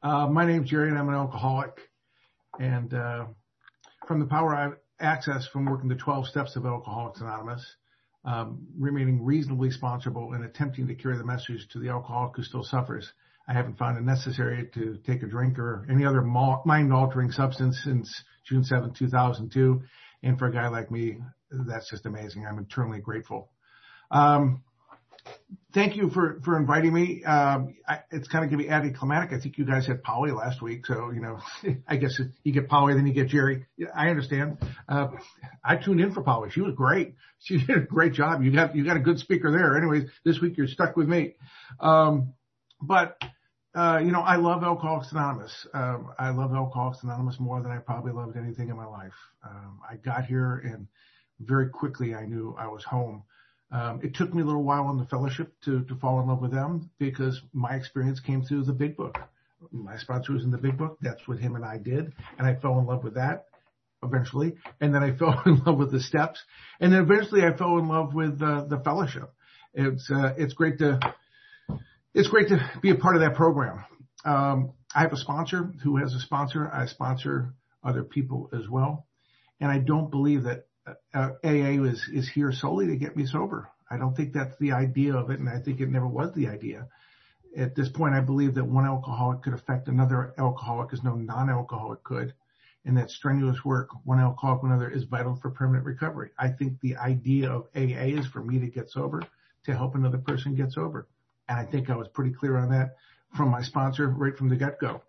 My name's Jerry, and I'm an alcoholic. And from the power I've accessed from working the 12 steps of Alcoholics Anonymous, remaining reasonably sponsorable and attempting to carry the message to the alcoholic who still suffers, I haven't found it necessary to take a drink or any other mind-altering substance since June 7, 2002. And for a guy like me, that's just amazing. I'm eternally grateful. Thank you for inviting me. It's kind of going to be anticlimactic. I think you guys had Polly last week, so, I guess you get Polly, then you get Jerry. I understand. I tuned in for Polly. She was great. She did a great job. You got a good speaker there. Anyways, this week you're stuck with me. But I love Alcoholics Anonymous. I love Alcoholics Anonymous more than I probably loved anything in my life. I got here and very quickly I knew I was home. It took me a little while in the fellowship to fall in love with them because my experience came through the Big Book. My sponsor was in the Big Book. That's what him and I did. And I fell in love with that eventually. And then I fell in love with the steps. And then eventually I fell in love with the fellowship. It's great to be a part of that program. I have a sponsor who has a sponsor. I sponsor other people as well. And I don't believe that AA is here solely to get me sober. I don't think that's the idea of it, and I think it never was the idea. At this point, I believe that one alcoholic could affect another alcoholic as no non-alcoholic could, and that strenuous work, one alcoholic, one other, is vital for permanent recovery. I think the idea of AA is for me to get sober, to help another person get sober. And I think I was pretty clear on that from my sponsor right from the get-go.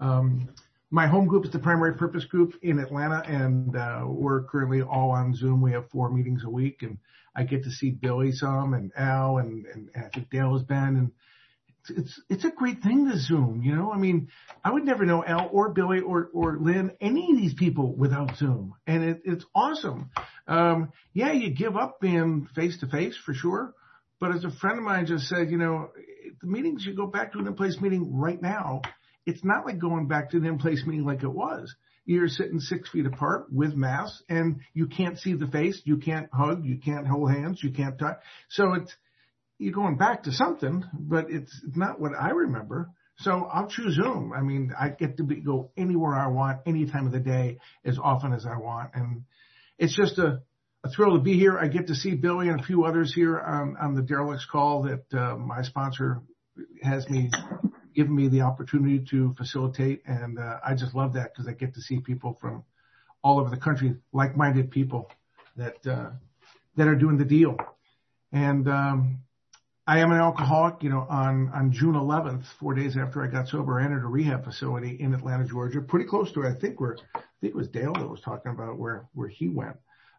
My home group is the Primary Purpose Group in Atlanta, and we're currently all on Zoom. We have 4 meetings a week, and I get to see Billy some, and Al, and I think Dale has been, and it's a great thing to Zoom, I mean, I would never know Al or Billy or Lynn, any of these people without Zoom, and it's awesome. You give up being face-to-face for sure, but as a friend of mine just said, the meetings, you go back to an in-place meeting right now. It's not like going back to an in-place meeting like it was. You're sitting 6 feet apart with masks, and you can't see the face. You can't hug. You can't hold hands. You can't touch. So you're going back to something, but it's not what I remember. So I'll choose Zoom. I mean, I get to go anywhere I want, any time of the day, as often as I want. And it's just a thrill to be here. I get to see Billy and a few others here on the Derelicts call that my sponsor has given me the opportunity to facilitate. And I just love that because I get to see people from all over the country, like-minded people that are doing the deal. And I am an alcoholic. On June 11th, 4 days after I got sober, I entered a rehab facility in Atlanta, Georgia, pretty close to, I think it was Dale that was talking about where he went.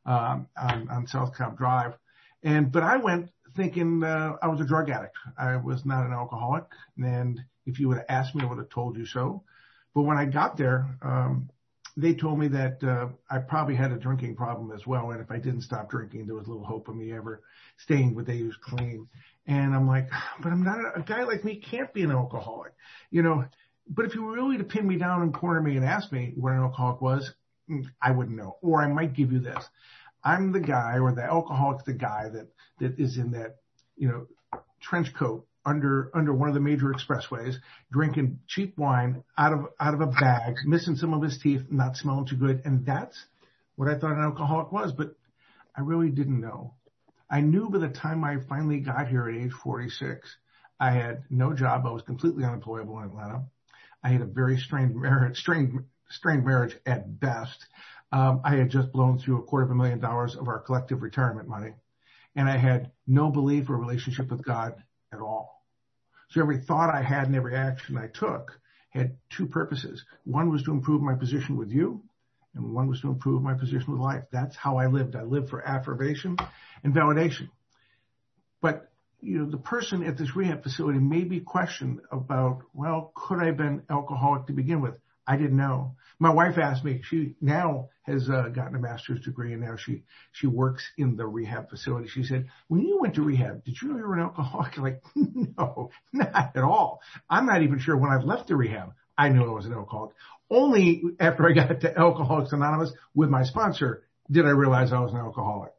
On South Cobb Drive. But I went thinking I was a drug addict. I was not an alcoholic. And if you would have asked me, I would have told you so. But when I got there, they told me that I probably had a drinking problem as well. And if I didn't stop drinking, there was little hope of me ever staying what they use clean. And I'm like, but I'm not a guy like me can't be an alcoholic, But if you were really to pin me down and corner me and ask me what an alcoholic was, I wouldn't know. Or I might give you this. I'm the guy, or the alcoholic's the guy that is in that, trench coat under one of the major expressways, drinking cheap wine out of a bag, missing some of his teeth, not smelling too good. And that's what I thought an alcoholic was. But I really didn't know. I knew by the time I finally got here at age 46, I had no job. I was completely unemployable in Atlanta. I had a very strained marriage at best. I had just blown through $250,000 of our collective retirement money, and I had no belief or relationship with God at all. So every thought I had and every action I took had 2 purposes. One was to improve my position with you, and one was to improve my position with life. That's how I lived. I lived for affirmation and validation. But the person at this rehab facility may be questioned about, well, could I have been alcoholic to begin with? I didn't know. My wife asked me, she now has gotten a master's degree, and now she works in the rehab facility. She said, when you went to rehab, did you know you were an alcoholic? I'm like, no, not at all. I'm not even sure when I left the rehab, I knew I was an alcoholic. Only after I got to Alcoholics Anonymous with my sponsor did I realize I was an alcoholic.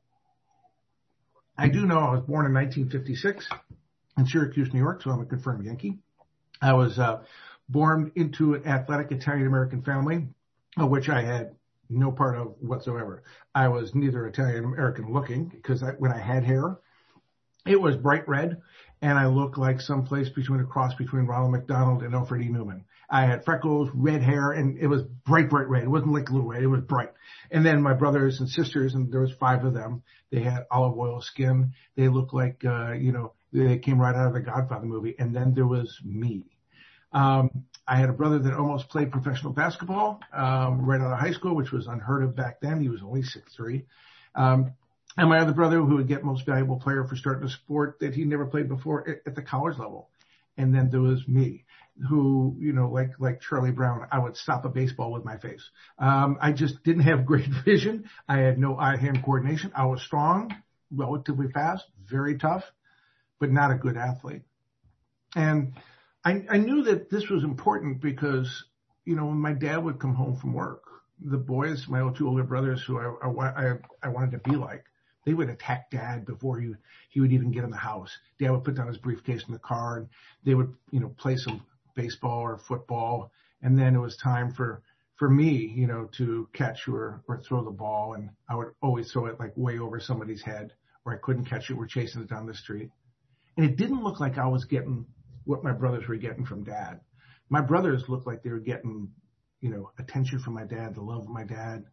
I do know I was born in 1956 in Syracuse, New York, so I'm a confirmed Yankee. I was born into an athletic Italian-American family, of which I had no part of whatsoever. I was neither Italian-American looking because when I had hair, it was bright red, and I looked like someplace between a cross between Ronald McDonald and Alfred E. Newman. I had freckles, red hair, and it was bright, bright red. It wasn't like little red. It was bright. And then my brothers and sisters, and there was 5 of them, they had olive oil skin. They looked like, they came right out of the Godfather movie. And then there was me. I had a brother that almost played professional basketball right out of high school, which was unheard of back then. He was only 6'3". And my other brother who would get most valuable player for starting a sport that he never played before at the college level. And then there was me who, like Charlie Brown, I would stop a baseball with my face. I just didn't have great vision. I had no eye-hand coordination. I was strong, relatively fast, very tough, but not a good athlete. And I knew that this was important because, when my dad would come home from work, the boys, my 2 older brothers who I wanted to be like, they would attack Dad before he would even get in the house. Dad would put down his briefcase in the car, and they would, play some baseball or football. And then it was time for me, to catch or throw the ball. And I would always throw it like way over somebody's head, or I couldn't catch it. We're chasing it down the street. And it didn't look like I was getting what my brothers were getting from Dad. My brothers looked like they were getting, attention from my dad, the love of my dad,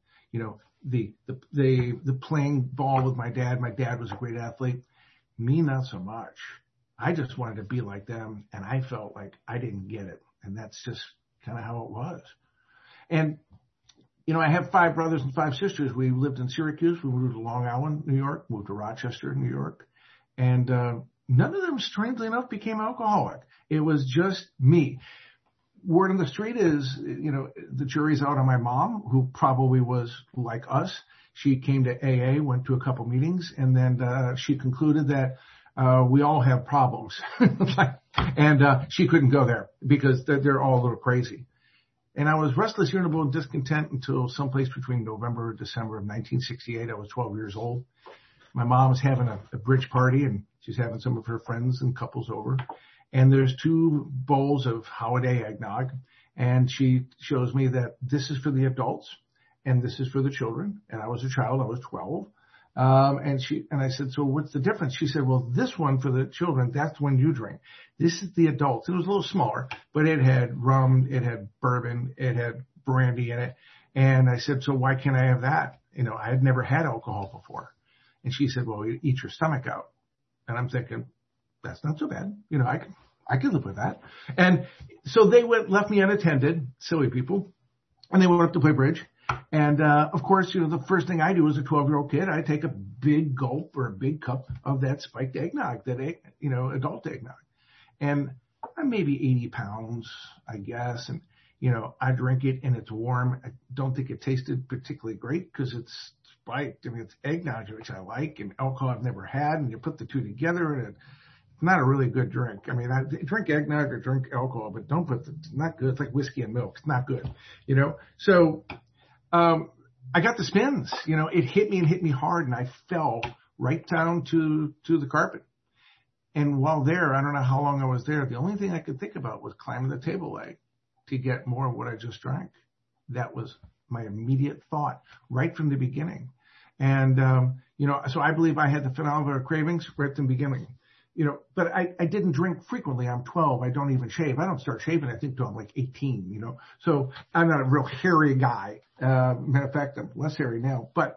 the playing ball with my dad. My dad was a great athlete. Me, not so much. I just wanted to be like them, and I felt like I didn't get it. And that's just kind of how it was. And, I have 5 brothers and 5 sisters. We lived in Syracuse. We moved to Long Island, New York, moved to Rochester, New York. And none of them, strangely enough, became alcoholic. It was just me. Word on the street is, the jury's out on my mom, who probably was like us. She came to AA, went to a couple meetings, and then she concluded that we all have problems. and she couldn't go there because they're all a little crazy. And I was restless, irritable, and discontent until someplace between November and December of 1968. I was 12 years old. My mom was having a bridge party, and she's having some of her friends and couples over. And there's 2 bowls of holiday eggnog, and she shows me that this is for the adults and this is for the children. And I was a child, I was 12. And I said, so what's the difference? She said, well, this one for the children, that's when you drink. This is the adults. It was a little smaller, but it had rum, it had bourbon, it had brandy in it. And I said, so why can't I have that? I had never had alcohol before. And she said, well, you eat your stomach out. And I'm thinking, that's not so bad. I can live with that. And so they left me unattended, silly people, and they went up to play bridge. And, of course, the first thing I do as a 12-year-old kid, I take a big gulp or a big cup of that spiked eggnog, adult eggnog. And I'm maybe 80 pounds, I guess. And, I drink it and it's warm. I don't think it tasted particularly great because it's spiked. I mean, it's eggnog, which I like, and alcohol I've never had. And you put the 2 together and it's not a really good drink. I mean, I drink eggnog or drink alcohol, but it's not good. It's like whiskey and milk. It's not good, So, I got the spins, it hit me hard, and I fell right down to the carpet. And while there, I don't know how long I was there. The only thing I could think about was climbing the table leg to get more of what I just drank. That was my immediate thought right from the beginning. And, so I believe I had the phenomenal cravings right from the beginning. But I didn't drink frequently. I'm 12. I don't even shave. I don't start shaving, I think, till I'm like 18, So I'm not a real hairy guy. Matter of fact, I'm less hairy now. But,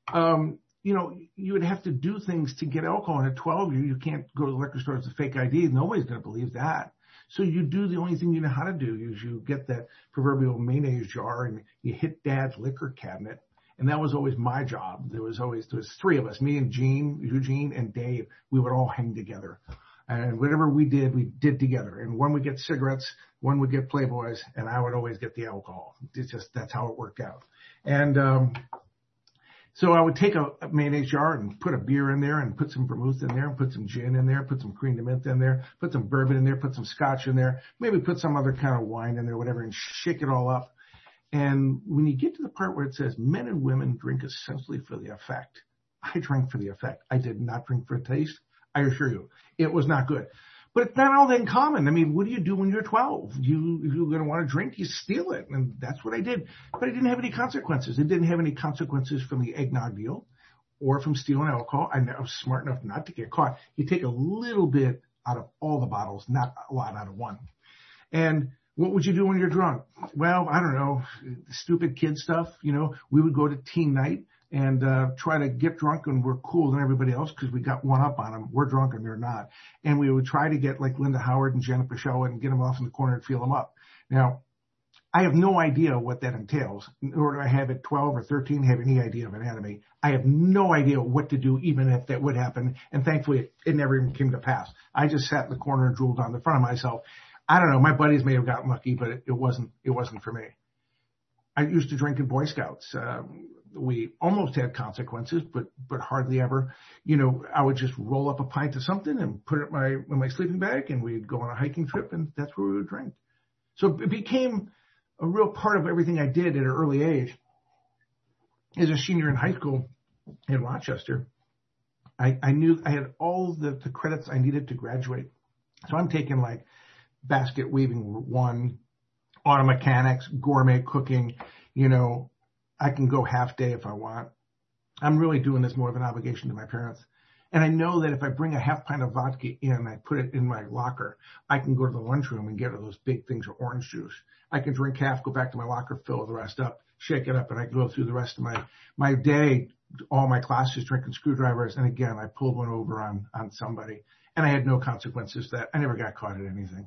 you would have to do things to get alcohol. And at 12, you can't go to the liquor store with a fake ID. Nobody's going to believe that. So you do the only thing you know how to do is you get that proverbial mayonnaise jar and you hit Dad's liquor cabinet. And that was always my job. There was 3 of us, me and Eugene and Dave. We would all hang together. And whatever we did together. And one would get cigarettes, one would get Playboys, and I would always get the alcohol. That's how it worked out. And, so I would take a mayonnaise jar and put a beer in there and put some vermouth in there and put some gin in there, put some cream de menthe in there, put some bourbon in there, put some scotch in there, maybe put some other kind of wine in there, whatever, and shake it all up. And when you get to the part where it says men and women drink essentially for the effect, I drank for the effect. I did not drink for taste. I assure you, it was not good. But it's not all that common. I mean, what do you do when you're 12? If you're going to want to drink, you steal it. And that's what I did. But I didn't have any consequences. It didn't have any consequences from the eggnog deal or from stealing alcohol. I was smart enough not to get caught. You take a little bit out of all the bottles, not a lot out of one. And what would you do when you're drunk? Well, I don't know, stupid kid stuff. We would go to teen night and try to get drunk, and we're cooler than everybody else because we got one up on them. We're drunk and they're not. And we would try to get like Linda Howard and Janet Pacheco and get them off in the corner and feel them up. Now, I have no idea what that entails, nor do I have at 12 or 13 have any idea of anatomy. I have no idea what to do, even if that would happen. And thankfully, it never even came to pass. I just sat in the corner and drooled on the front of myself. I don't know. My buddies may have gotten lucky, but it wasn't for me. I used to drink in Boy Scouts. We almost had consequences, but hardly ever. I would just roll up a pint of something and put it in my sleeping bag, and we'd go on a hiking trip, and that's where we would drink. So it became a real part of everything I did at an early age. As a senior in high school in Rochester, I knew I had all the credits I needed to graduate. So I'm taking like basket weaving 1, auto mechanics, gourmet cooking, I can go half day if I want. I'm really doing this more of an obligation to my parents. And I know that if I bring a half pint of vodka in, I put it in my locker, I can go to the lunchroom and get those big things of orange juice. I can drink half, go back to my locker, fill the rest up, shake it up, and I can go through the rest of my day, all my classes drinking screwdrivers. And again, I pulled one over on somebody, and I had no consequences. That I never got caught at anything.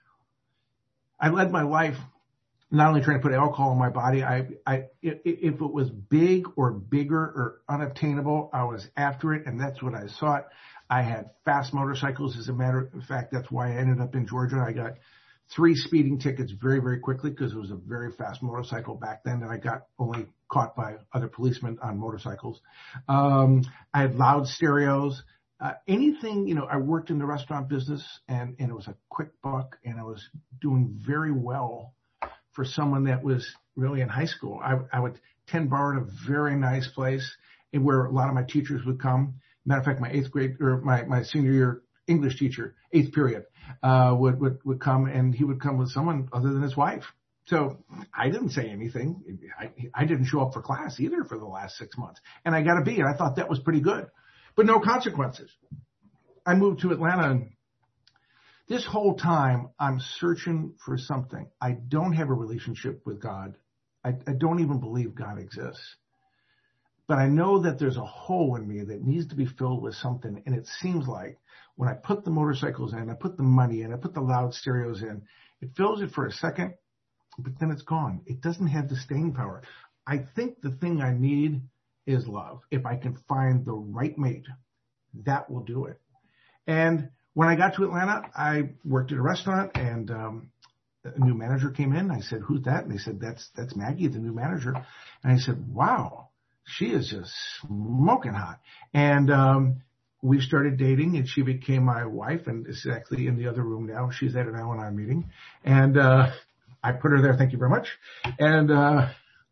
I led my life not only trying to put alcohol in my body. If it was big or bigger or unobtainable, I was after it, and that's what I sought. I had fast motorcycles. As a matter of fact, that's why I ended up in Georgia. I got 3 speeding tickets very, very quickly because it was a very fast motorcycle back then, and I got only caught by other policemen on motorcycles. I had loud stereos. Anything, I worked in the restaurant business, and it was a quick buck, and I was doing very well for someone that was really in high school. I would 10 bar at a very nice place where a lot of my teachers would come. Matter of fact, my 8th grade or my senior year English teacher, 8th period, would come, and he would come with someone other than his wife. So I didn't say anything. I didn't show up for class either for the last 6 months, and I got a B, and I thought that was pretty good, but no consequences. I moved to Atlanta, and this whole time I'm searching for something. I don't have a relationship with God. I don't even believe God exists. But I know that there's a hole in me that needs to be filled with something. And it seems like when I put the motorcycles in, I put the money in, I put the loud stereos in, it fills it for a second, but then it's gone. It doesn't have the staying power. I think the thing I need is love. If I can find the right mate, that will do it. And when I got to Atlanta, I worked at a restaurant, and a new manager came in. I said, "Who's that?" And they said, that's Maggie, the new manager. And I said, "Wow, she is just smoking hot." And we started dating, and she became my wife, and is actually in the other room now. She's at an Al-Anon meeting. And I put her there. Thank you very much. And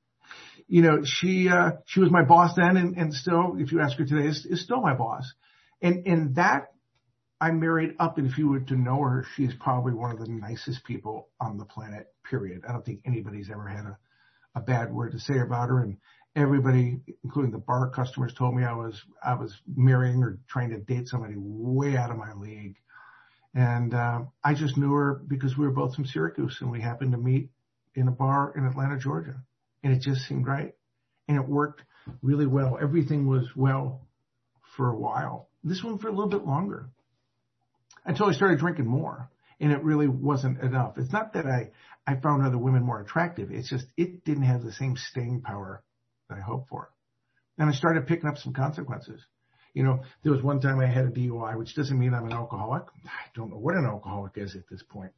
she was my boss then, and still, if you ask her today, is still my boss. And that I married up, and if you were to know her, she's probably one of the nicest people on the planet, period. I don't think anybody's ever had a bad word to say about her. And everybody, including the bar customers, told me I was marrying or trying to date somebody way out of my league. And I just knew her because we were both from Syracuse, and we happened to meet in a bar in Atlanta, Georgia. And it just seemed right. And it worked really well. Everything was well for a while. This one for a little bit longer, until I started drinking more, and it really wasn't enough. It's not that I found other women more attractive. It's just it didn't have the same staying power that I hoped for. And I started picking up some consequences. There was one time I had a DUI, which doesn't mean I'm an alcoholic. I don't know what an alcoholic is at this point.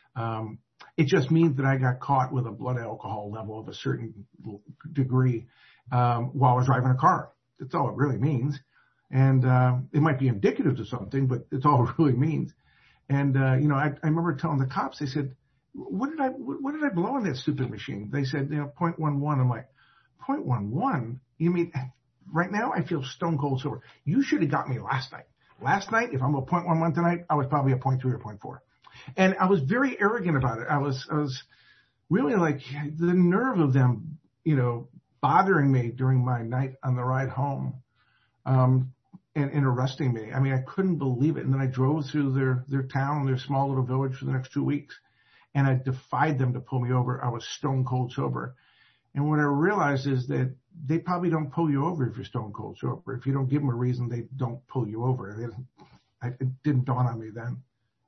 It just means that I got caught with a blood alcohol level of a certain degree while I was driving a car. That's all it really means. And it might be indicative of something, but it's all it really means. And I remember telling the cops, they said, what did I blow on that stupid machine? They said, 0.11. I'm like, 0.11? You mean right now I feel stone cold sober? You should have got me last night. Last night, if I'm a 0.11 tonight, I was probably a 0.3 or 0.4. And I was very arrogant about it. I was really like the nerve of them, bothering me during my night on the ride home, and arresting me. I mean, I couldn't believe it. And then I drove through their town, their small little village for the next 2 weeks, and I defied them to pull me over. I was stone cold sober. And what I realized is that they probably don't pull you over if you're stone cold sober. If you don't give them a reason, they don't pull you over. It didn't dawn on me then.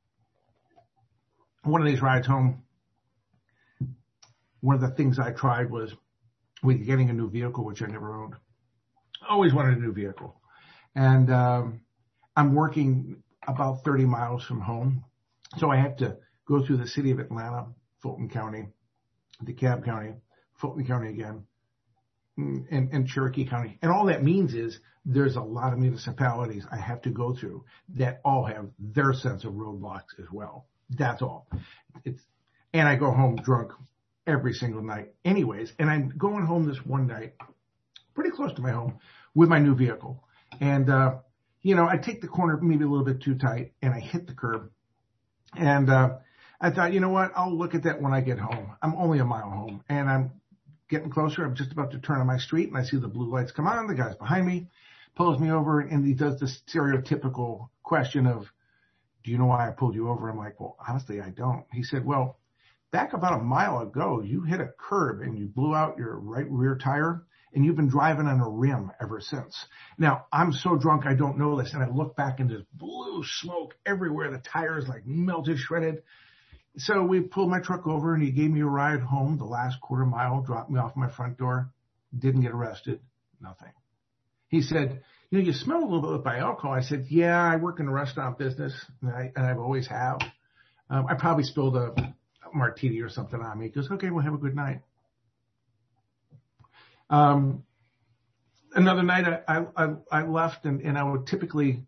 One of these rides home, one of the things I tried was getting a new vehicle, which I never owned. I always wanted a new vehicle. And I'm working about 30 miles from home. So I had to go through the city of Atlanta, Fulton County, DeKalb County, Fulton County again, and Cherokee County. And all that means is there's a lot of municipalities I have to go through that all have their sense of roadblocks as well. That's all. And I go home drunk every single night anyways. And I'm going home this one night, pretty close to my home, with my new vehicle. And, I take the corner maybe a little bit too tight, and I hit the curb. And I thought, you know what? I'll look at that when I get home. I'm only a mile home, and I'm getting closer. I'm just about to turn on my street, and I see the blue lights come on. The guy's behind me, pulls me over, and he does the stereotypical question of, do you know why I pulled you over? I'm like, well, honestly, I don't. He said, well, back about a mile ago, you hit a curb and you blew out your right rear tire, and you've been driving on a rim ever since. Now, I'm so drunk I don't know this, and I look back and there's blue smoke everywhere. The tires like melted, shredded. So we pulled my truck over, and he gave me a ride home the last quarter mile, dropped me off my front door, didn't get arrested, nothing. He said, you smell a little bit by alcohol. I said, yeah, I work in the restaurant business, and I've always have. I probably spilled a martini or something on me. He goes, okay, well, have a good night. Another night I left, and I would typically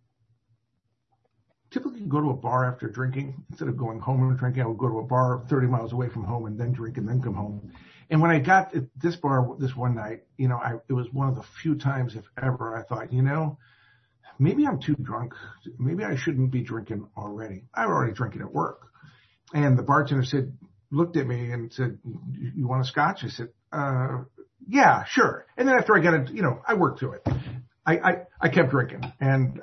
go to a bar after drinking. Instead of going home and drinking, I would go to a bar 30 miles away from home and then drink and then come home. And when I got at this bar this one night, it was one of the few times, if ever, I thought, maybe I'm too drunk. Maybe I shouldn't be drinking already. I was already drinking at work. And the bartender looked at me and said, you want a scotch? I said, yeah, sure. And then after I got it, I worked through it. I kept drinking. And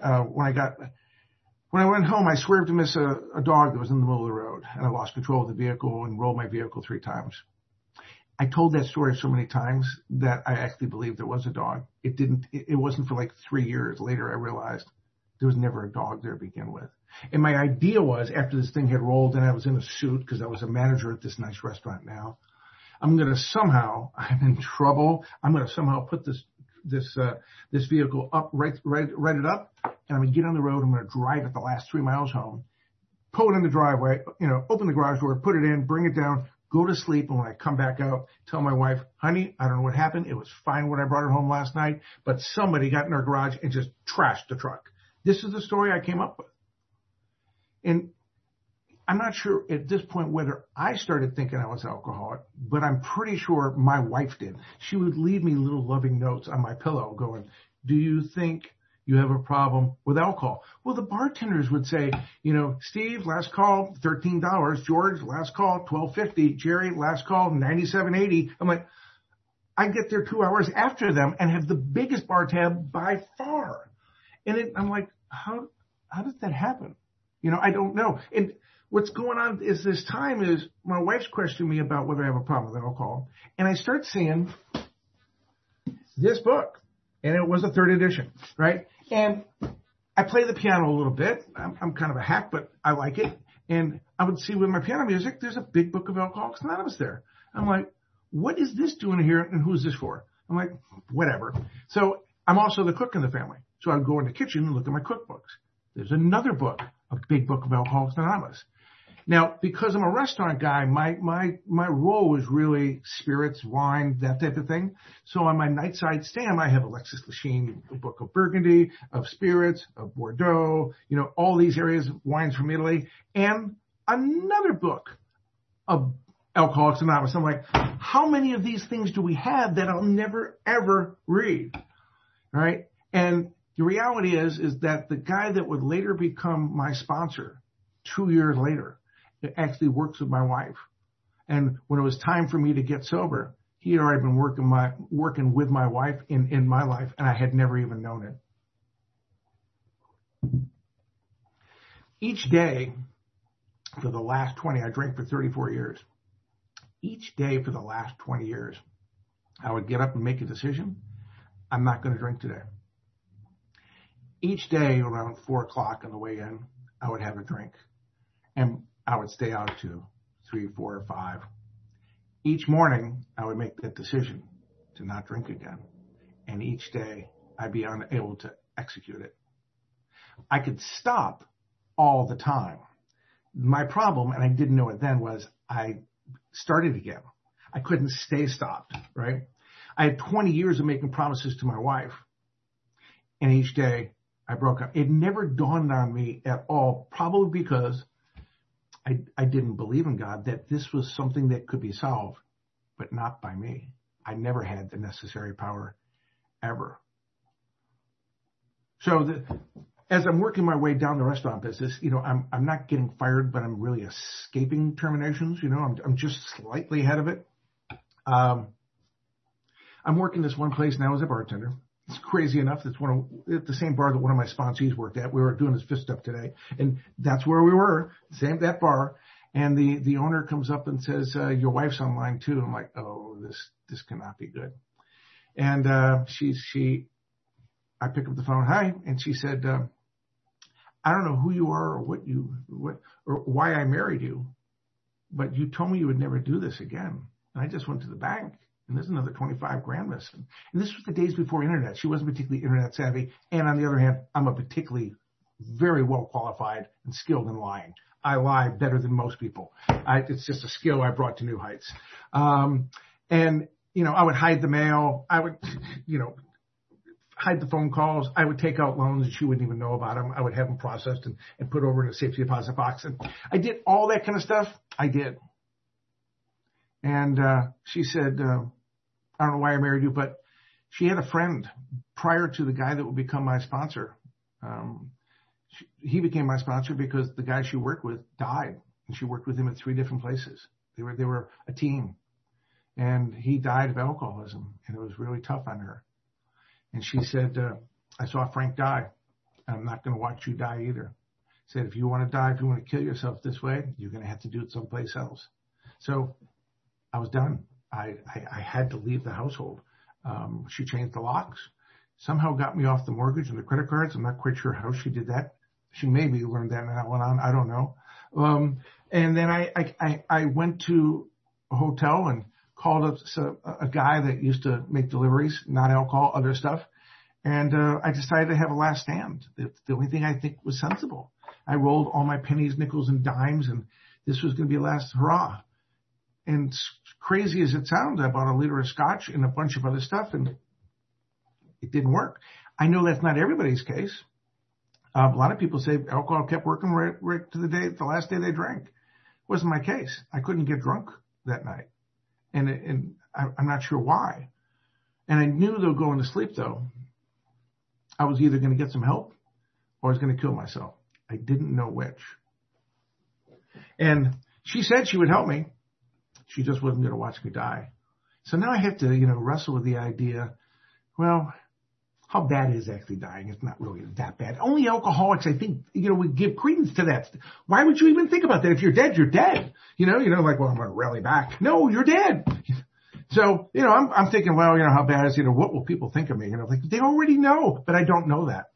when I went home, I swerved to miss a dog that was in the middle of the road, and I lost control of the vehicle and rolled my vehicle 3 times. I told that story so many times that I actually believed there was a dog. It wasn't for like 3 years later I realized there was never a dog there to begin with. And my idea was, after this thing had rolled and I was in a suit because I was a manager at this nice restaurant now, I'm in trouble. I'm going to somehow put this vehicle up, right it up, and I'm going to get on the road. I'm going to drive it the last 3 miles home, pull it in the driveway, open the garage door, put it in, bring it down, go to sleep. And when I come back out, tell my wife, honey, I don't know what happened. It was fine when I brought her home last night, but somebody got in our garage and just trashed the truck. This is the story I came up with. And I'm not sure at this point whether I started thinking I was alcoholic, but I'm pretty sure my wife did. She would leave me little loving notes on my pillow going, do you think you have a problem with alcohol? Well, the bartenders would say, Steve, last call, $13. George, last call, $12.50. Jerry, last call, $97.80. I'm like, I get there 2 hours after them and have the biggest bar tab by far. And I'm like, how did that happen? I don't know. And what's going on is this time is my wife's questioning me about whether I have a problem with alcohol. And I start seeing this book, and it was a 3rd edition, right? And I play the piano a little bit. I'm kind of a hack, but I like it. And I would see with my piano music, there's a big book of Alcoholics Anonymous there. I'm like, what is this doing here, and who's this for? I'm like, whatever. So I'm also the cook in the family. So I'd go in the kitchen and look at my cookbooks. There's another book, a big book of Alcoholics Anonymous. Now, because I'm a restaurant guy, my role was really spirits, wine, that type of thing. So on my nightside stand, I have Alexis Lachine, a book of Burgundy, of spirits, of Bordeaux, all these areas of wines from Italy, and another book of Alcoholics Anonymous. I'm like, how many of these things do we have that I'll never, ever read? All right. And The reality is that the guy that would later become my sponsor 2 years later actually works with my wife. And when it was time for me to get sober, he had already been working with my wife in my life, and I had never even known it. Each day for the last 20, I drank for 34 years. Each day for the last 20 years, I would get up and make a decision. I'm not going to drink today. Each day around 4 o'clock on the way in, I would have a drink, and I would stay out to 3, 4, or 5. Each morning, I would make that decision to not drink again. And each day, I'd be unable to execute it. I could stop all the time. My problem, and I didn't know it then, was I started again. I couldn't stay stopped, right? I had 20 years of making promises to my wife. And each day, I broke up. It never dawned on me at all, probably because I didn't believe in God, that this was something that could be solved, but not by me. I never had the necessary power ever. So as I'm working my way down the restaurant business, I'm not getting fired, but I'm really escaping terminations. I'm just slightly ahead of it. I'm working this one place now as a bartender. It's crazy enough. It's the same bar that one of my sponsees worked at. We were doing his fist up today, and that's where we were, that bar. And the owner comes up and says, "Your wife's online too." I'm like, "Oh, this cannot be good." And I pick up the phone, "Hi," and she said, "I don't know who you are or or why I married you, but you told me you would never do this again." And I just went to the bank. And there's another 25 grand missing. And this was the days before internet. She wasn't particularly internet savvy. And on the other hand, I'm a particularly very well qualified and skilled in lying. I lie better than most people. It's just a skill I brought to new heights. And I would hide the mail. I would, hide the phone calls. I would take out loans and she wouldn't even know about them. I would have them processed and put over in a safety deposit box. And I did all that kind of stuff. I did. And she said, I don't know why I married you, but she had a friend prior to the guy that would become my sponsor. He became my sponsor because the guy she worked with died, and she worked with him at 3 different places. They were a team, and he died of alcoholism, and it was really tough on her. And she said, I saw Frank die. I'm not going to watch you die either. Said, if you want to die, if you want to kill yourself this way, you're going to have to do it someplace else. So I was done. I had to leave the household. She changed the locks, somehow got me off the mortgage and the credit cards. I'm not quite sure how she did that. She maybe learned that and that went on. I don't know. And then I went to a hotel and called up a guy that used to make deliveries, not alcohol, other stuff. And I decided to have a last stand. It's the only thing I think was sensible. I rolled all my pennies, nickels, and dimes, and this was going to be a last hurrah. And crazy as it sounds, I bought a liter of scotch and a bunch of other stuff, and it didn't work. I know that's not everybody's case. A lot of people say alcohol kept working right to the last day they drank. It wasn't my case. I couldn't get drunk that night, and I'm not sure why. And I knew though going to sleep though, I was either going to get some help or I was going to kill myself. I didn't know which. And she said she would help me. She just wasn't going to watch me die. So now I have to, wrestle with the idea, well, how bad is actually dying? It's not really that bad. Only alcoholics, I think, would give credence to that. Why would you even think about that? If you're dead, you're dead. Like, well, I'm going to rally back. No, you're dead. So, I'm thinking, well, how bad is it? What will people think of me? Like they already know, but I don't know that.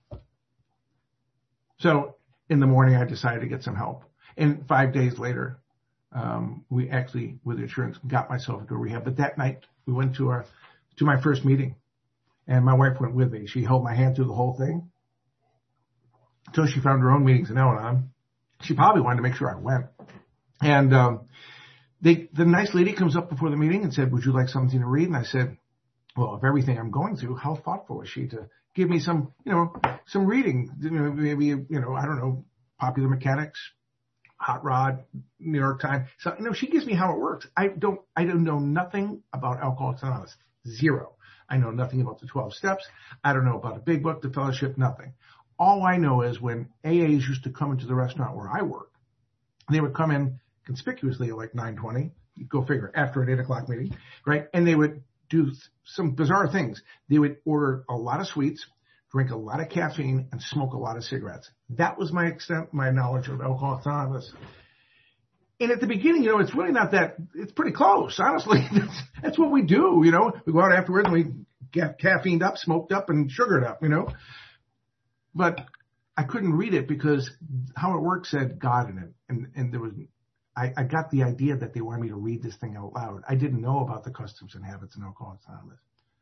So in the morning, I decided to get some help. And 5 days later, we actually, with insurance, got myself into rehab. But that night, we went to my first meeting, and my wife went with me. She held my hand through the whole thing until she found her own meetings in Al-Anon. She probably wanted to make sure I went. And the nice lady comes up before the meeting and said, "Would you like something to read?" And I said, "Well, of everything I'm going through, how thoughtful is she to give me some reading? Maybe I don't know, Popular Mechanics, Hot Rod, New York Times." So, she gives me how it works. I don't know nothing about Alcoholics Anonymous. Zero. I know nothing about the 12 steps. I don't know about the big book, the fellowship, nothing. All I know is when AAs used to come into the restaurant where I work, they would come in conspicuously at like 9:20, go figure, after an 8 o'clock meeting, right? And they would do some bizarre things. They would order a lot of sweets, drink a lot of caffeine, and smoke a lot of cigarettes. That was my knowledge of Alcoholics Anonymous. And at the beginning, it's really not that, it's pretty close, honestly. That's what we do, We go out afterwards and we get caffeined up, smoked up, and sugared up, But I couldn't read it because how it worked said God in it. And there was, I got the idea that they wanted me to read this thing out loud. I didn't know about the customs and habits in Alcoholics Anonymous.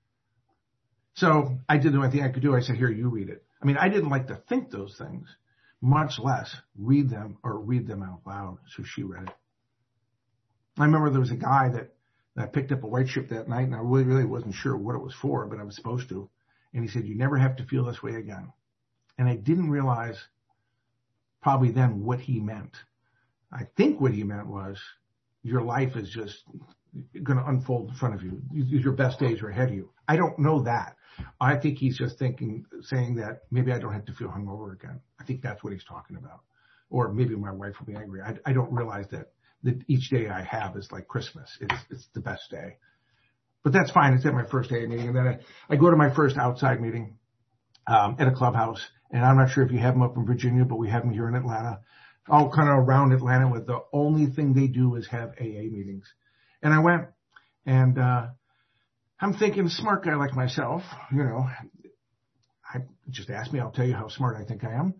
So I did the only thing I could do. I said, here, you read it. I mean, I didn't like to think those things, much less read them out loud. So she read it. I remember there was a guy that picked up a white ship that night, and I really wasn't sure what it was for, but I was supposed to. And he said, you never have to feel this way again. And I didn't realize probably then what he meant. I think what he meant was your life is just going to unfold in front of you. Your best days are ahead of you. I don't know that. I think he's just saying that maybe I don't have to feel hungover again. I think that's what he's talking about. Or maybe my wife will be angry. I don't realize that each day I have is like Christmas. It's the best day. But that's fine. It's at my first AA meeting. And then I go to my first outside meeting at a clubhouse. And I'm not sure if you have them up in Virginia, but we have them here in Atlanta, all kind of around Atlanta, with the only thing they do is have AA meetings. And I went, and I'm thinking, a smart guy like myself, I just ask me, I'll tell you how smart I think I am.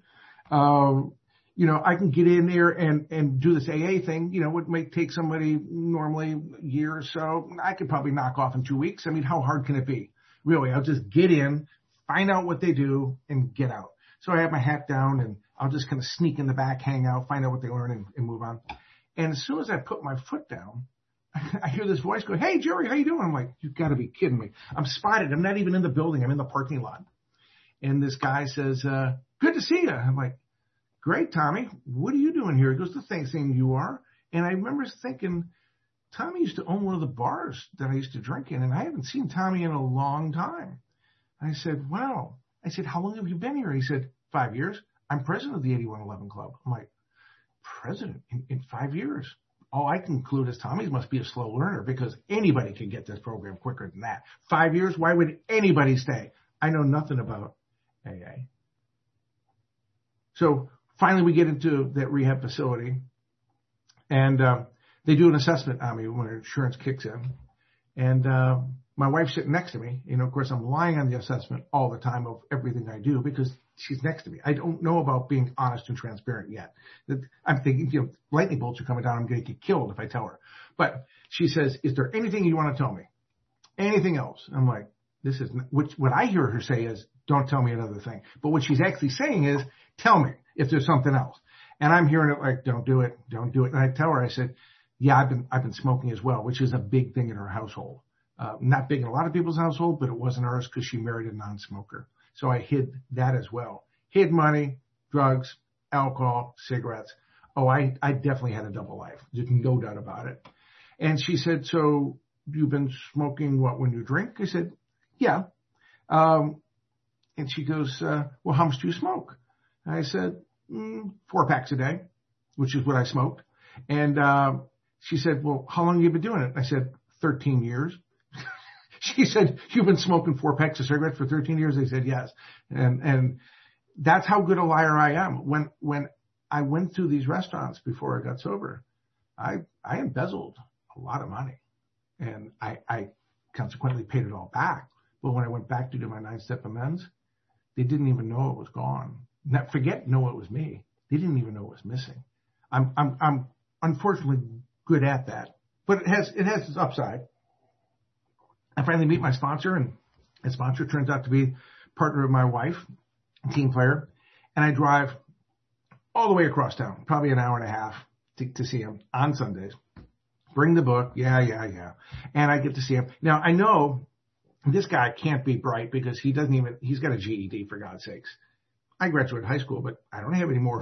I can get in there and do this AA thing, what might take somebody normally a year or so. I could probably knock off in 2 weeks. I mean, how hard can it be? Really, I'll just get in, find out what they do, and get out. So I have my hat down, and I'll just kind of sneak in the back, hang out, find out what they learn, and move on. And as soon as I put my foot down, I hear this voice go, hey, Jerry, how you doing? I'm like, you've got to be kidding me. I'm spotted. I'm not even in the building. I'm in the parking lot. And this guy says, good to see you. I'm like, great, Tommy. What are you doing here? He goes, the same you are. And I remember thinking, Tommy used to own one of the bars that I used to drink in, and I haven't seen Tommy in a long time. I said, wow. I said, how long have you been here? He said, 5 years. I'm president of the 8111 Club. I'm like, president in 5 years? All I conclude is Tommy must be a slow learner, because anybody can get this program quicker than that. 5 years? Why would anybody stay? I know nothing about AA. So finally we get into that rehab facility, and they do an assessment on me when insurance kicks in. And my wife's sitting next to me. Of course, I'm lying on the assessment all the time of everything I do because she's next to me. I don't know about being honest and transparent yet. I'm thinking, lightning bolts are coming down. I'm going to get killed if I tell her. But she says, is there anything you want to tell me? Anything else? I'm like, this is what I hear her say is, don't tell me another thing. But what she's actually saying is, tell me if there's something else. And I'm hearing it like, don't do it. Don't do it. And I tell her, I said, yeah, I've been smoking as well, which is a big thing in her household. Not big in a lot of people's household, but it wasn't ours because she married a non-smoker. So I hid that as well. Hid money, drugs, alcohol, cigarettes. Oh, I definitely had a double life. There's no doubt about it. And she said, so you've been smoking when you drink? I said, yeah. And she goes, well, how much do you smoke? And I said, 4 packs a day, which is what I smoked. And she said, well, how long have you been doing it? I said, 13 years. She said, you've been smoking 4 packs of cigarettes for 13 years? I said, yes. And that's how good a liar I am. When I went through these restaurants before I got sober, I embezzled a lot of money, and I consequently paid it all back. But when I went back to do my 9-step amends, they didn't even know it was gone. Know it was me. They didn't even know it was missing. I'm unfortunately good at that, but it has its upside. I finally meet my sponsor, and the sponsor turns out to be partner of my wife, a team player, and I drive all the way across town, probably an hour and a half to see him on Sundays. Bring the book. Yeah. And I get to see him. Now, I know this guy can't be bright because he's got a GED, for God's sakes. I graduated high school, but I don't have any more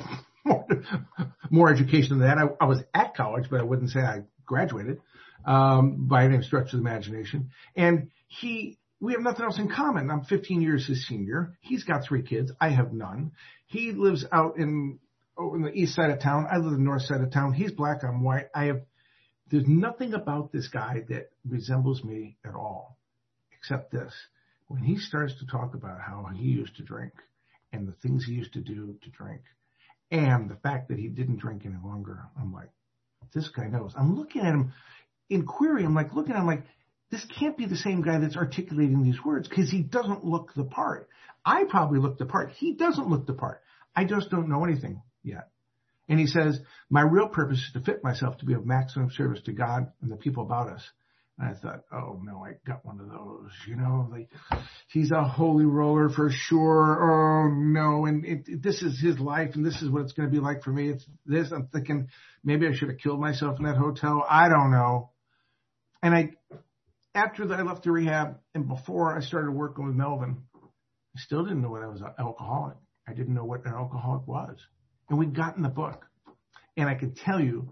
education than that. I was at college, but I wouldn't say I graduated by any stretch of the imagination. And he we have nothing else in common. I'm 15 years his senior. He's got 3 kids. I have none. He lives out in the east side of town. I live in the north side of town. He's black. I'm white. There's nothing about this guy that resembles me at all, except this. When he starts to talk about how he used to drink and the things he used to do to drink and the fact that he didn't drink any longer, I'm like, this guy knows. I'm looking at him in query. I'm like, looking at him like, this can't be the same guy that's articulating these words because he doesn't look the part. I probably look the part. He doesn't look the part. I just don't know anything yet. And he says, my real purpose is to fit myself to be of maximum service to God and the people about us. And I thought, oh no, I got one of those, like he's a holy roller for sure. Oh no. And this is his life and this is what it's going to be like for me. It's this. I'm thinking maybe I should have killed myself in that hotel. I don't know. And after that, I left the rehab and before I started working with Melvin, I still didn't know what I was an alcoholic. I didn't know what an alcoholic was. And we'd gotten the book. And I can tell you,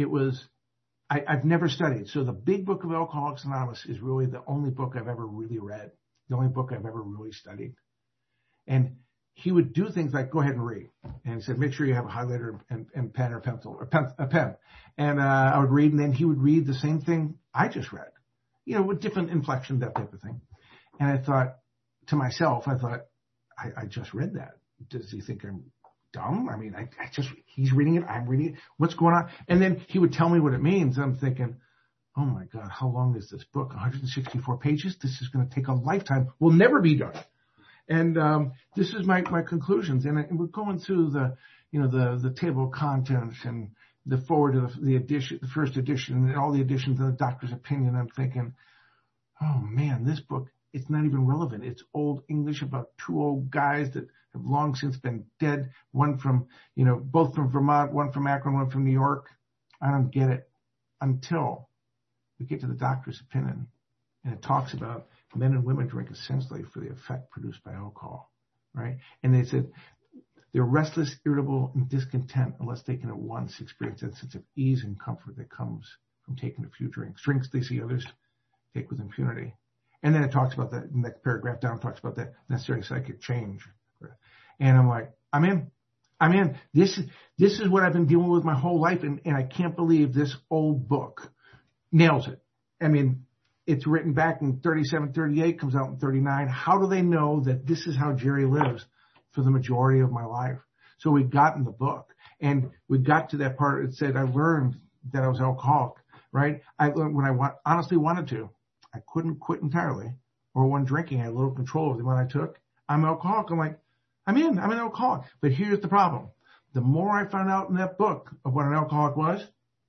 I've never studied. So the big book of Alcoholics Anonymous is really the only book I've ever really read, the only book I've ever really studied. And he would do things like, go ahead and read. And he said, make sure you have a highlighter and pen or pencil or a pen. And I would read, and then he would read the same thing I just read, with different inflection, that type of thing. And I thought to myself, I just read that. Does he think I'm dumb? I mean, he's reading it. I'm reading it. What's going on? And then he would tell me what it means. I'm thinking, oh my God, how long is this book? 164 pages. This is going to take a lifetime. We'll never be done. And this is my conclusions. And we're going through the table of contents and the forward of the edition, the first edition, and all the editions of the doctor's opinion. I'm thinking, oh man, this book, it's not even relevant. It's old English about 2 old guys that have long since been dead. One from, both from Vermont, one from Akron, one from New York. I don't get it until we get to the doctor's opinion. And it talks about men and women drink essentially for the effect produced by alcohol, right? And they said they're restless, irritable, and discontent unless they can at once experience that sense of ease and comfort that comes from taking a few drinks. Drinks they see others take with impunity. And then it talks about that next paragraph down, talks about that necessary psychic change. And I'm like, I'm in. This is what I've been dealing with my whole life. And I can't believe this old book nails it. I mean, it's written back in 37, 38, comes out in 39. How do they know that this is how Jerry lives for the majority of my life? So we got in the book and we got to that part. It said, I learned that I was alcoholic, right? I learned when I honestly wanted to. I couldn't quit entirely, or when drinking, I had a little control over the amount I took. I'm an alcoholic. I'm like, I'm an alcoholic. But here's the problem. The more I found out in that book of what an alcoholic was,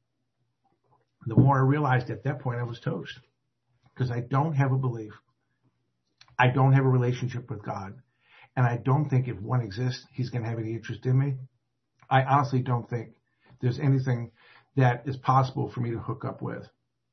the more I realized at that point I was toast. Because I don't have a belief. I don't have a relationship with God. And I don't think if one exists, he's going to have any interest in me. I honestly don't think there's anything that is possible for me to hook up with.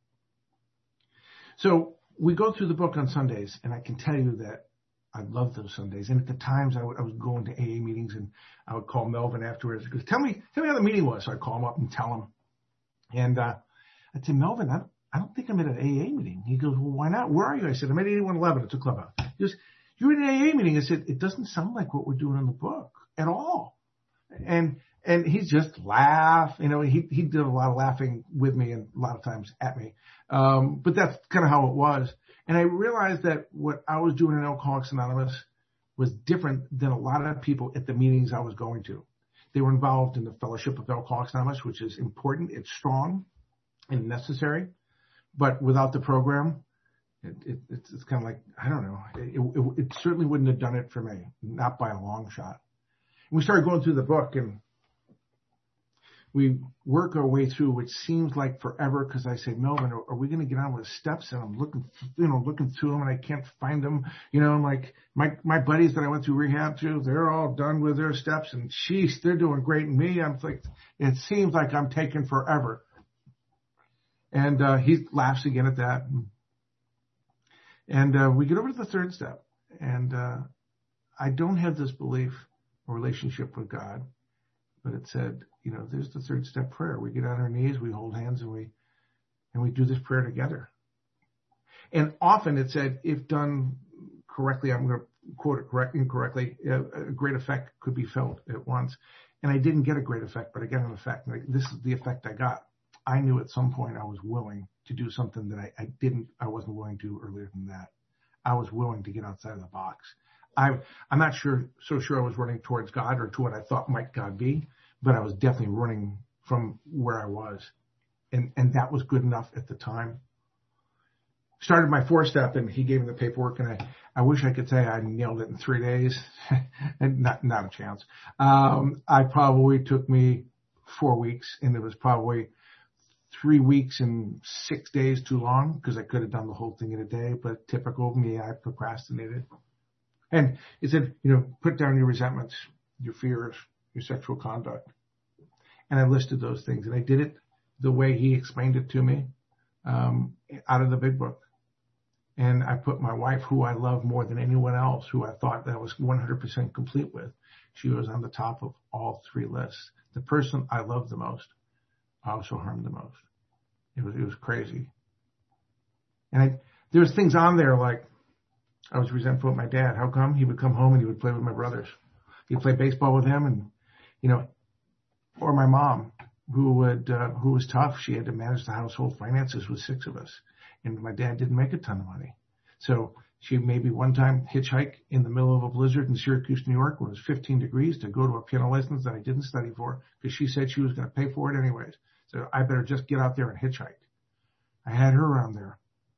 So we go through the book on Sundays, and I can tell you that I love those Sundays. And at the times I was going to AA meetings, and I would call Melvin afterwards. He goes, tell me how the meeting was. So I'd call him up and tell him. And I'd say, Melvin, I don't think I'm at an AA meeting. He goes, well, why not? Where are you? I said, I'm at 8111. It's a clubhouse. He goes, you're at an AA meeting. I said, it doesn't sound like what we're doing in the book at all. And he just laughed. He did a lot of laughing with me and a lot of times at me. But that's kind of how it was. And I realized that what I was doing in Alcoholics Anonymous was different than a lot of people at the meetings I was going to. They were involved in the Fellowship of Alcoholics Anonymous, which is important. It's strong and necessary. But without the program, it's kind of like, I don't know. It certainly wouldn't have done it for me, not by a long shot. And we started going through the book, and we work our way through, which seems like forever, because I say, Melvin, are we going to get on with the steps? And I'm looking through them, and I can't find them. I'm like, my buddies that I went through rehab to, they're all done with their steps, and sheesh, they're doing great. And me, I'm like, it seems like I'm taking forever. And he laughs again at that. And we get over to the third step. And I don't have this belief or relationship with God, but it said, there's the third step prayer. We get on our knees, we hold hands, and we do this prayer together. And often it said, if done correctly, I'm going to quote it incorrectly, a great effect could be felt at once. And I didn't get a great effect, but I got an effect. This is the effect I got. I knew at some point I was willing to do something that I wasn't willing to do earlier than that. I was willing to get outside of the box. I'm not so sure I was running towards God or to what I thought might God be, but I was definitely running from where I was. And that was good enough at the time. Started my 4-step, and he gave me the paperwork, and I wish I could say I nailed it in 3 days. And not a chance. I probably took me 4 weeks, and it was probably 3 weeks and 6 days too long, because I could have done the whole thing in a day, but typical of me, I procrastinated. And it said, put down your resentments, your fears, your sexual conduct. And I listed those things, and I did it the way he explained it to me, out of the big book. And I put my wife, who I love more than anyone else, who I thought that I was 100% complete with, she was on the top of all 3 lists. The person I loved the most, I also harmed the most. It was crazy. And there was things on there like, I was resentful of my dad. How come? He would come home and he would play with my brothers. He'd play baseball with him, and, or my mom, who was tough. She had to manage the household finances with 6 of us. And my dad didn't make a ton of money. So she maybe one time hitchhike in the middle of a blizzard in Syracuse, New York, when it was 15 degrees, to go to a piano license that I didn't study for, because she said she was going to pay for it anyways. So I better just get out there and hitchhike. I had her on there.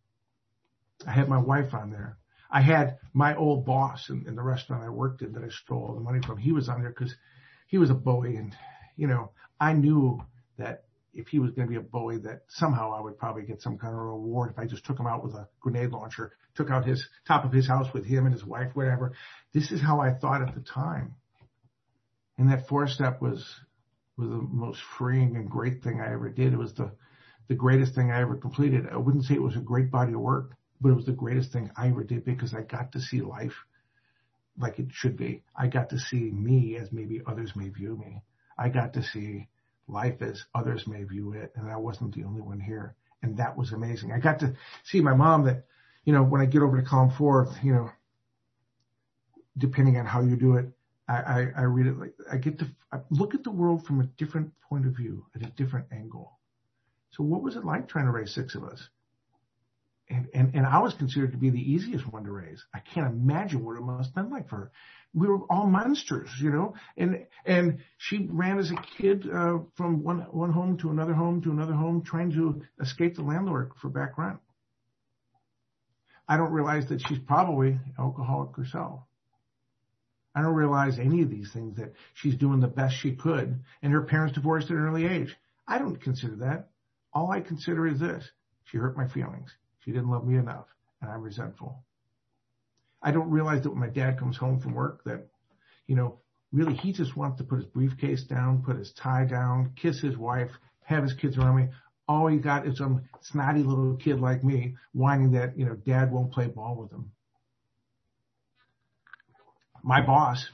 I had my wife on there. I had my old boss in the restaurant I worked in that I stole all the money from. He was on there because he was a bully. And, I knew that if he was going to be a bully, that somehow I would probably get some kind of reward if I just took him out with a grenade launcher, took out his top of his house with him and his wife, whatever. This is how I thought at the time. And that 4-step was the most freeing and great thing I ever did. It was the greatest thing I ever completed. I wouldn't say it was a great body of work, but it was the greatest thing I ever did, because I got to see life like it should be. I got to see me as maybe others may view me. I got to see life as others may view it, and I wasn't the only one here. And that was amazing. I got to see my mom that, when I get over to column 4, depending on how you do it, I read it like I look at the world from a different point of view, at a different angle. So what was it like trying to raise 6 of us? And I was considered to be the easiest one to raise. I can't imagine what it must have been like for her. We were all monsters, and she ran as a kid from one home to another home, trying to escape the landlord for back rent. I don't realize that she's probably alcoholic herself. I don't realize any of these things, that she's doing the best she could, and her parents divorced at an early age. I don't consider that. All I consider is this: she hurt my feelings. She didn't love me enough, and I'm resentful. I don't realize that when my dad comes home from work that, really he just wants to put his briefcase down, put his tie down, kiss his wife, have his kids around me. All he got is some snotty little kid like me whining that, dad won't play ball with him. My boss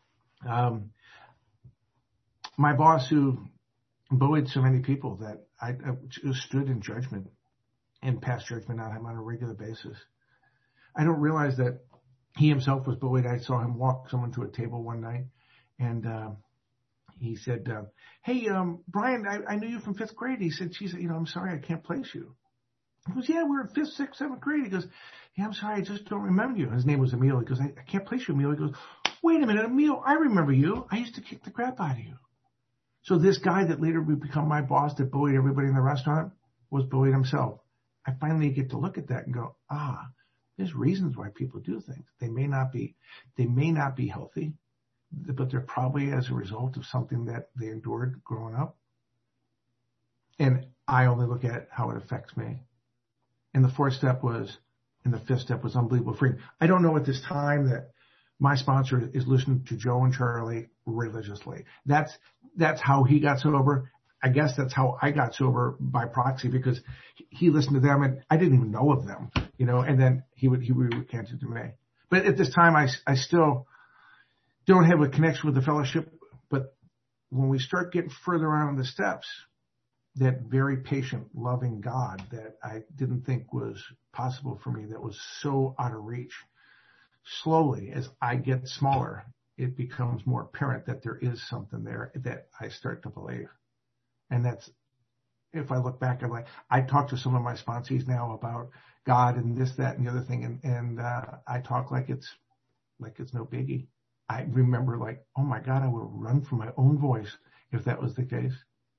who bullied so many people that I just stood in judgment and passed judgment on him on a regular basis. I don't realize that he himself was bullied. I saw him walk someone to a table one night, and he said, hey, Brian, I knew you from 5th grade. He said, I'm sorry, I can't place you. He goes, yeah, we're in 5th, 6th, 7th grade. He goes, yeah, I'm sorry, I just don't remember you. His name was Emil. He goes, I can't place you, Emil. He goes, wait a minute, Emil, I remember you. I used to kick the crap out of you. So this guy that later would become my boss that bullied everybody in the restaurant was bullied himself. I finally get to look at that and go, there's reasons why people do things. They may not be healthy, but they're probably as a result of something that they endured growing up. And I only look at how it affects me. And the 5th step was unbelievable freeing. I don't know at this time that my sponsor is listening to Joe and Charlie religiously. That's how he got sober. I guess that's how I got sober by proxy, because he listened to them and I didn't even know of them, and then he would recant it to me. But at this time, I still don't have a connection with the fellowship. But when we start getting further on the steps, that very patient, loving God that I didn't think was possible for me, that was so out of reach. Slowly, as I get smaller, it becomes more apparent that there is something there that I start to believe. And that's, if I look back, I talk to some of my sponsees now about God and this, that, and the other thing. And I talk like it's no biggie. I remember like, oh my God, I would run from my own voice if that was the case.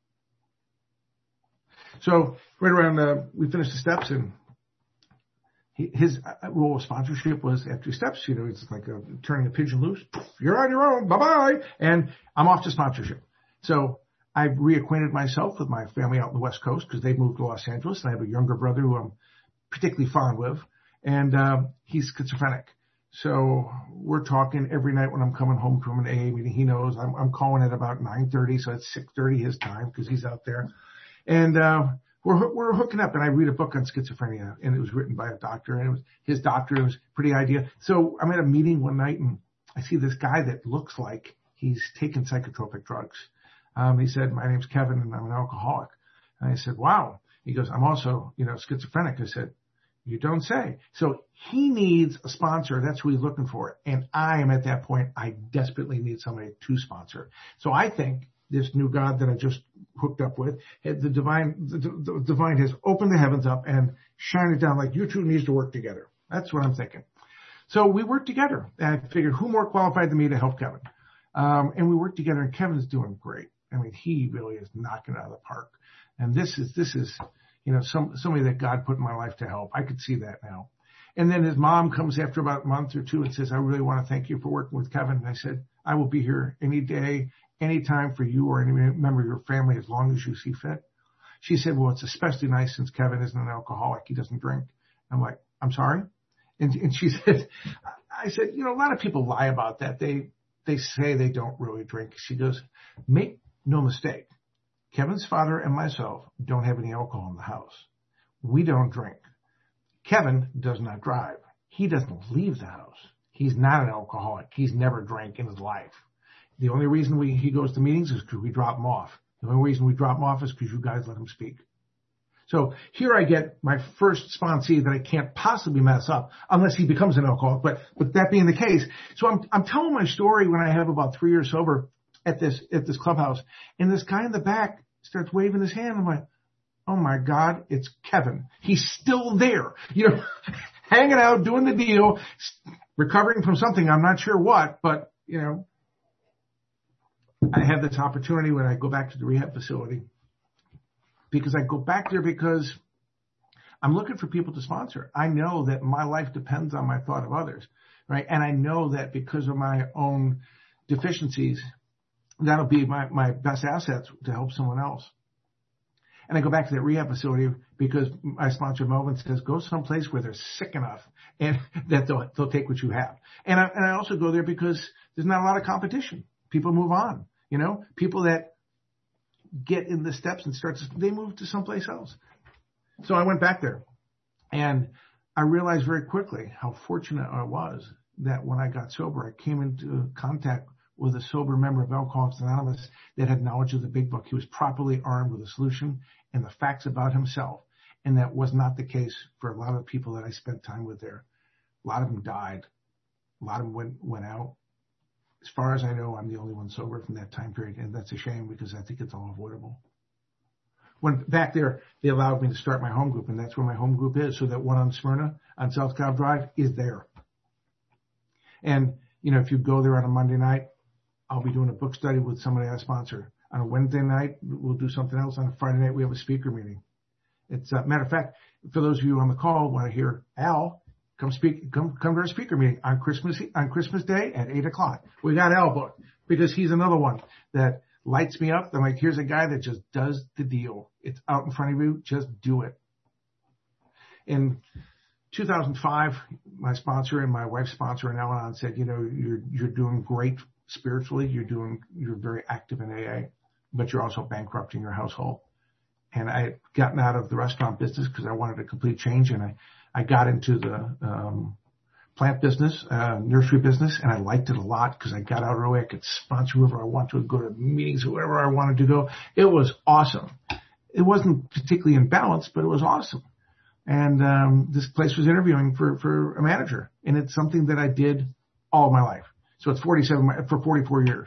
So right around, we finished the steps, and his role of sponsorship was after steps, it's like turning a pigeon loose. You're on your own. Bye-bye. And I'm off to sponsorship. So I reacquainted myself with my family out on the West Coast because they moved to Los Angeles, and I have a younger brother who I'm particularly fond with, and he's schizophrenic. So we're talking every night when I'm coming home from an AA meeting. He knows I'm calling at about 9:30, so it's 6:30 his time because he's out there. And we're hooking up, and I read a book on schizophrenia, and it was written by a doctor, and it was his doctor. It was pretty idea. So I'm at a meeting one night, and I see this guy that looks like he's taking psychotropic drugs. He said, my name's Kevin, and I'm an alcoholic. And I said, wow. He goes, I'm also, schizophrenic. I said, you don't say. So he needs a sponsor. That's who he's looking for. And I am at that point, I desperately need somebody to sponsor. So I think this new God that I just hooked up with, the divine has opened the heavens up and shined it down like you two needs to work together. That's what I'm thinking. So we worked together, and I figured who more qualified than me to help Kevin? And we worked together, and Kevin's doing great. I mean, he really is knocking it out of the park. And this is somebody that God put in my life to help. I could see that now. And then his mom comes after about a month or two and says, I really want to thank you for working with Kevin. And I said, I will be here any day, any time for you or any member of your family as long as you see fit. She said, well, it's especially nice since Kevin isn't an alcoholic. He doesn't drink. I'm like, I'm sorry? And she said, I said, a lot of people lie about that. They say they don't really drink. She goes, make no mistake. Kevin's father and myself don't have any alcohol in the house. We don't drink. Kevin does not drive. He doesn't leave the house. He's not an alcoholic. He's never drank in his life. The only reason he goes to meetings is because we drop him off. The only reason we drop him off is because you guys let him speak. So here I get my first sponsee that I can't possibly mess up unless he becomes an alcoholic. But that being the case, so I'm telling my story when I have about 3 years sober at this clubhouse, and this guy in the back starts waving his hand. I'm like, oh my God, it's Kevin. He's still there, hanging out, doing the deal, recovering from something. I'm not sure what, but I have this opportunity when I go back to the rehab facility, because I go back there because I'm looking for people to sponsor. I know that my life depends on my thought of others, right? And I know that because of my own deficiencies, that'll be my best assets to help someone else. And I go back to that rehab facility because my sponsor Melvin says, go someplace where they're sick enough and that they'll take what you have. And I also go there because there's not a lot of competition. People move on, people that get in the steps and they move to someplace else. So I went back there, and I realized very quickly how fortunate I was that when I got sober, I came into contact with a sober member of Alcoholics Anonymous that had knowledge of the big book. He was properly armed with a solution and the facts about himself. And that was not the case for a lot of people that I spent time with there. A lot of them died. A lot of them went out. As far as I know, I'm the only one sober from that time period. And that's a shame because I think it's all avoidable. When back there, they allowed me to start my home group, and that's where my home group is. So that one on Smyrna on South Cobb Drive is there. And, if you go there on a Monday night, I'll be doing a book study with somebody I sponsor. On a Wednesday night, we'll do something else. On a Friday night, we have a speaker meeting. It's matter of fact, for those of you on the call want to hear Al, come to our speaker meeting on Christmas Day at 8:00. We got Al booked because he's another one that lights me up. I'm like, here's a guy that just does the deal. It's out in front of you. Just do it. In 2005, my sponsor and my wife's sponsor in Al-Anon said, you're doing great spiritually. You're very active in AA, but you're also bankrupting your household. And I had gotten out of the restaurant business because I wanted a complete change. And I got into the plant business, nursery business, and I liked it a lot because I got out early. I could sponsor whoever I wanted to, go to meetings, wherever I wanted to go. It was awesome. it wasn't particularly in balance, but it was awesome. And this place was interviewing for a manager, and it's something that I did all of my life. So it's 44 years.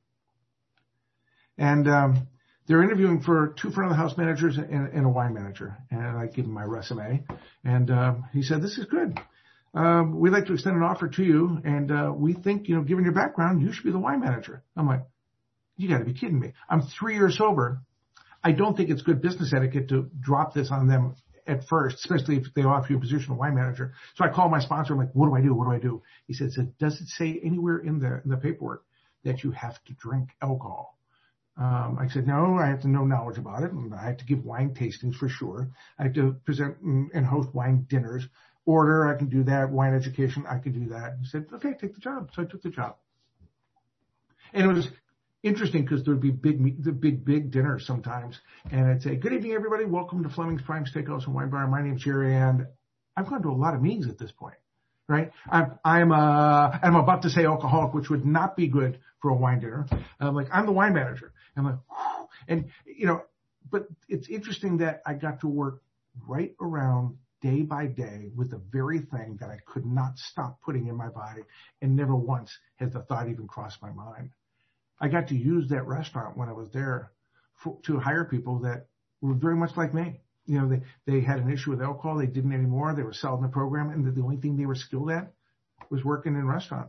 And they're interviewing for 2 front of the house managers and a wine manager. And I give him my resume, and he said, "This is good. We'd like to extend an offer to you, and we think, given your background, you should be the wine manager." I'm like, "You got to be kidding me! I'm 3 years sober. I don't think it's good business etiquette to drop this on them at first, especially if they offer you a position of wine manager." So I call my sponsor. I'm like, "What do I do? What do I do?" He said, "Does it say anywhere in the paperwork that you have to drink alcohol?" I said, "No, I have to know knowledge about it, and I have to give wine tastings for sure. I have to present and host wine dinners. Order, I can do that. Wine education, I can do that." He said, "Okay, take the job." So I took the job. And it was interesting because there would be big dinners sometimes. And I'd say, "Good evening, everybody. Welcome to Fleming's Prime Steakhouse and Wine Bar. My name's Jerry, and I've gone to a lot of meetings at this point, right? I'm about to say alcoholic, which would not be good for a wine dinner. I'm the wine manager." I'm like, whew. And, but it's interesting that I got to work right around day by day with the very thing that I could not stop putting in my body, and never once has the thought even crossed my mind. I got to use that restaurant when I was there to hire people that were very much like me. They had an issue with alcohol. They didn't anymore. They were selling the program, and the only thing they were skilled at was working in restaurants.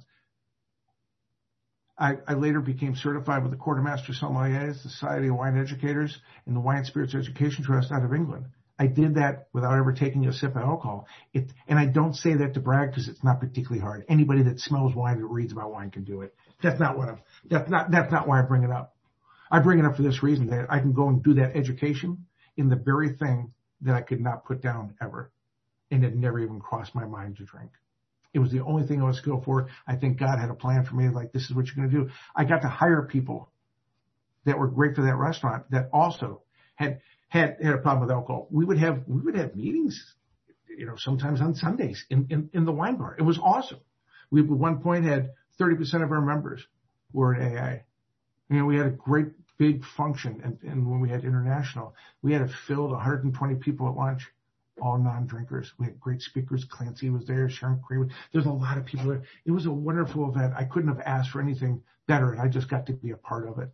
I later became certified with the Quartermaster Sommeliers, the Society of Wine Educators, and the Wine and Spirits Education Trust out of England. I did that without ever taking a sip of alcohol. And I don't say that to brag, because it's not particularly hard. Anybody that smells wine or reads about wine can do it. That's not why I bring it up. I bring it up for this reason, that I can go and do that education in the very thing that I could not put down ever. And it never even crossed my mind to drink. It was the only thing I was skilled for. I think God had a plan for me, like, this is what you're going to do. I got to hire people that were great for that restaurant that also had a problem with alcohol. We would have meetings, sometimes on Sundays in the wine bar. It was awesome. We at one point had 30% of our members were in AA. We had a great big function, and when we had international, we had it filled 120 people at lunch, all non-drinkers. We had great speakers. Clancy was there. Sharon Cree. There's a lot of people there. It was a wonderful event. I couldn't have asked for anything better, and I just got to be a part of it.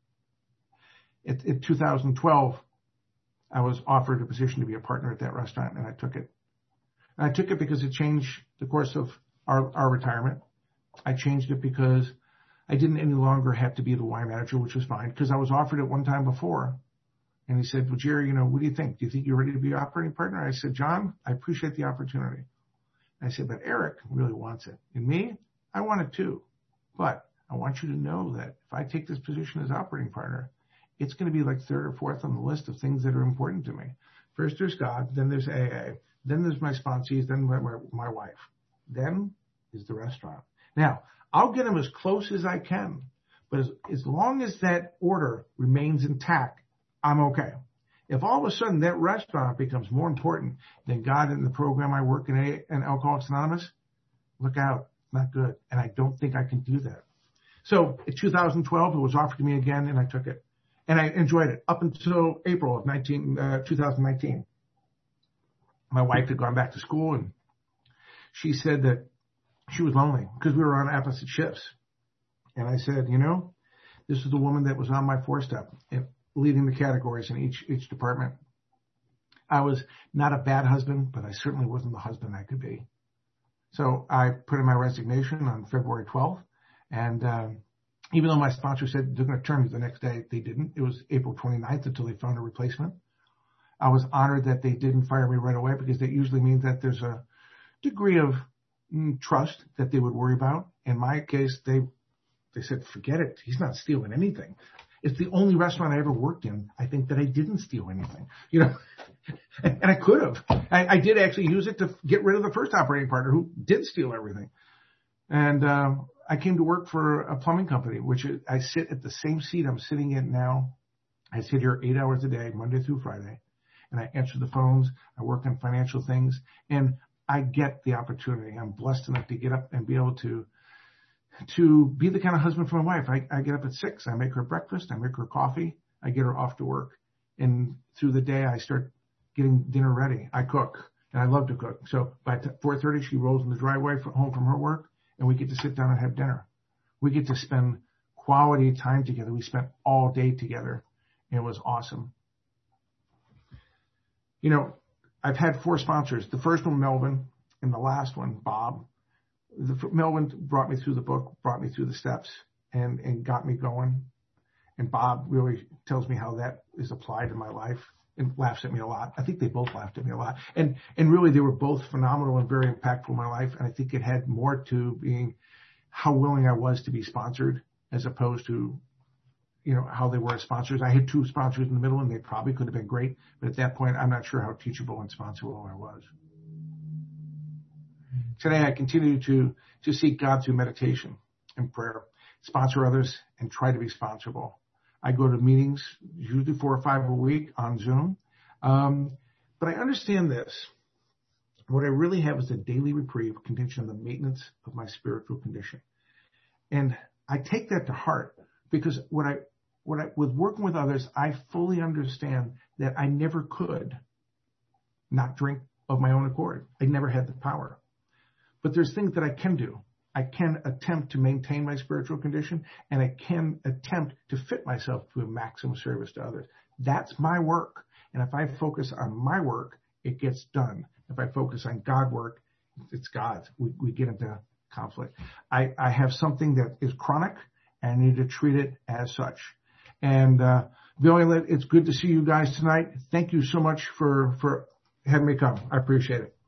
In 2012, I was offered a position to be a partner at that restaurant, and I took it. And I took it because it changed the course of our retirement. I changed it because I didn't any longer have to be the wine manager, which was fine, because I was offered it one time before. And he said, "Well, Jerry, what do you think? Do you think you're ready to be an operating partner?" I said, "John, I appreciate the opportunity." I said, "But Eric really wants it. And me, I want it too. But I want you to know that if I take this position as operating partner, it's going to be like third or fourth on the list of things that are important to me. First there's God, then there's AA, then there's my sponsees, then my wife. Then is the restaurant. Now, I'll get them as close as I can, but as long as that order remains intact, I'm okay. If all of a sudden that restaurant becomes more important than God and the program I work in Alcoholics Anonymous, look out, not good. And I don't think I can do that." So in 2012, it was offered to me again, and I took it. And I enjoyed it up until April of 2019. My wife had gone back to school, and she said that she was lonely because we were on opposite shifts. And I said, this is the woman that was on my 4-step, leading the categories in each department. I was not a bad husband, but I certainly wasn't the husband I could be. So I put in my resignation on February 12th. And even though my sponsor said they're going to term me the next day, they didn't. It was April 29th until they found a replacement. I was honored that they didn't fire me right away, because that usually means that there's a degree of trust that they would worry about. In my case, they said, "Forget it. He's not stealing anything." It's the only restaurant I ever worked in, I think, that I didn't steal anything, and I could have. I did actually use it to get rid of the first operating partner who did steal everything. And I came to work for a plumbing company, which I sit at the same seat I'm sitting in now. I sit here 8 hours a day, Monday through Friday, and I answer the phones. I work on financial things, and I get the opportunity. I'm blessed enough to get up and be able to be the kind of husband for my wife. I get up at 6. I make her breakfast. I make her coffee. I get her off to work. And through the day, I start getting dinner ready. I cook, and I love to cook. So by 4:30, she rolls in the driveway home from her work, and we get to sit down and have dinner. We get to spend quality time together. We spent all day together. It was awesome. You know, I've had 4 sponsors. The first one, Melvin, and the last one, Bob. Melvin brought me through the book, brought me through the steps, and got me going. And Bob really tells me how that is applied in my life and laughs at me a lot. I think they both laughed at me a lot. And really, they were both phenomenal and very impactful in my life. And I think it had more to being how willing I was to be sponsored as opposed to, you know, how they were as sponsors. I had 2 sponsors in the middle, and they probably could have been great. But at that point, I'm not sure how teachable and sponsorable I was. Today, I continue to seek God through meditation and prayer, sponsor others, and try to be sponsorable. I go to meetings, usually 4 or 5 a week on Zoom. But I understand this. What I really have is a daily reprieve contingent on the maintenance of my spiritual condition. And I take that to heart because with working with others, I fully understand that I never could not drink of my own accord. I never had the power. But there's things that I can do. I can attempt to maintain my spiritual condition, and I can attempt to fit myself to a maximum service to others. That's my work. And if I focus on my work, it gets done. If I focus on God work, it's God's. We get into conflict. I have something that is chronic, and I need to treat it as such. And Violet, it's good to see you guys tonight. Thank you so much for having me come. I appreciate it.